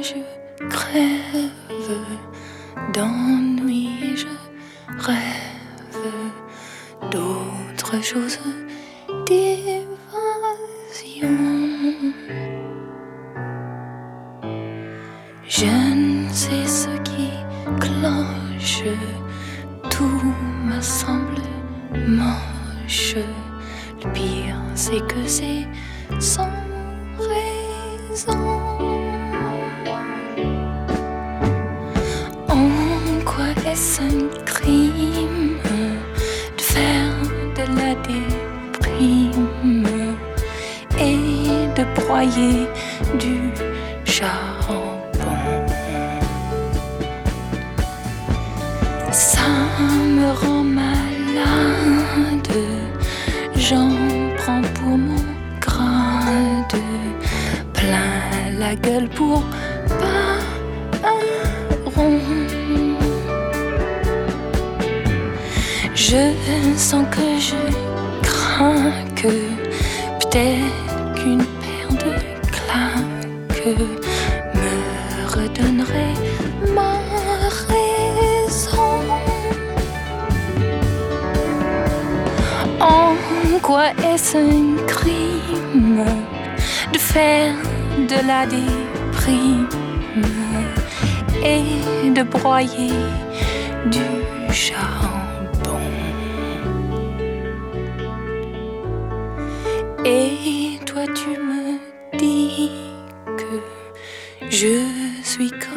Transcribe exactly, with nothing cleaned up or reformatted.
je crève d'ennui et je rêve d'autres choses, d'évasion. Je ne sais ce qui cloche, tout me semble moche. Le pire, c'est que c'est sans raison. En quoi est-ce un crime de faire de la déprime et de broyer du charbon? Ça me rend malade, j'en prends pour mon grade, plein la gueule pour pas un rond. Je sens que je crains que peut-être qu'une paire de claques me redonnerait ma raison. En quoi est-ce un crime de faire de la déprime et de broyer du charbon? Et toi tu me dis que je suis comme